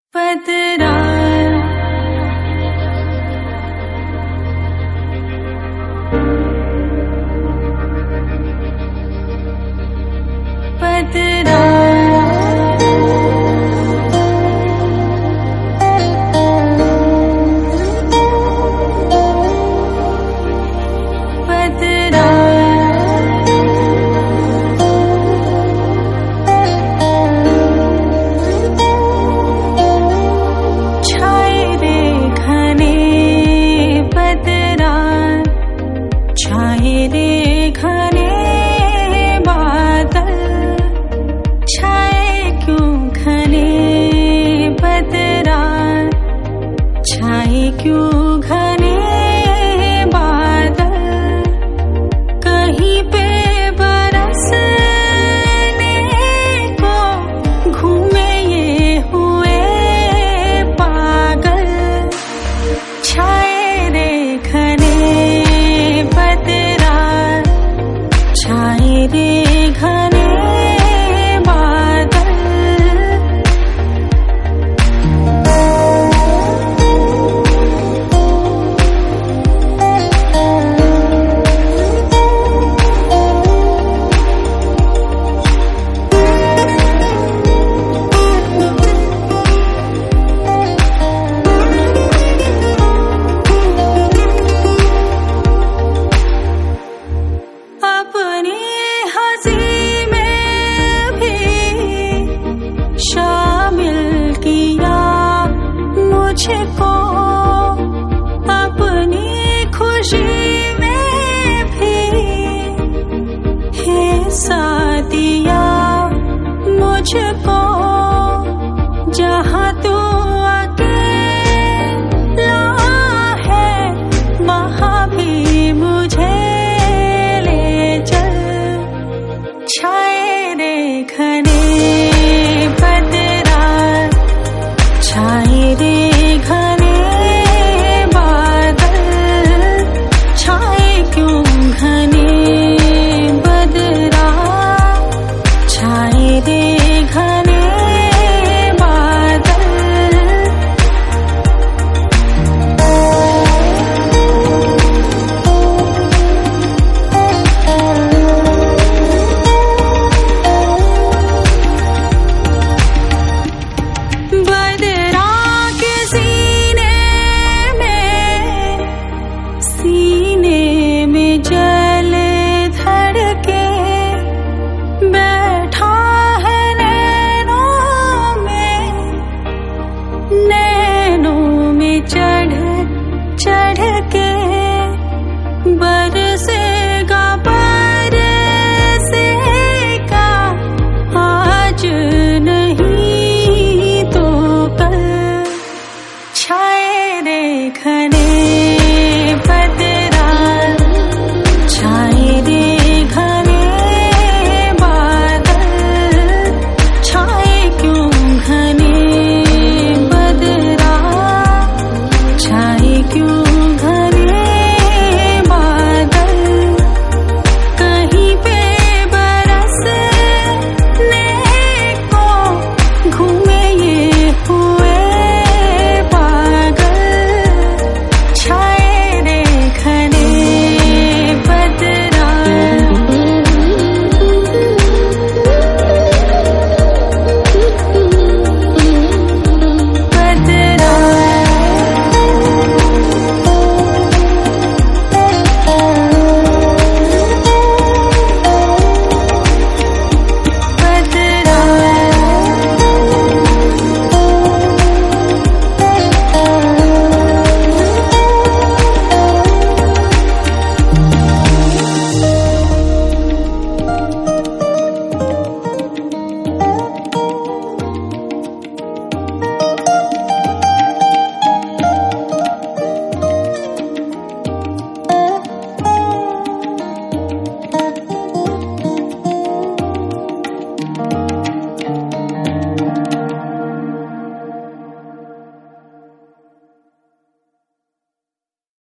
पतरा पतरा पतरा छाए रे घने पतरा छाए रे घने बादल छाए क्यों घने पतरा छाए क्यों घने बादल कहीं पे बरसने को घूमे ये हुए पागल छाए रे घने पतरा छाए रे घने बादल अपनी हंसी में भी शामिल किया मुझको अपनी खुशी में भी हिस्सा दिया मुझको जहाँ तू अकेला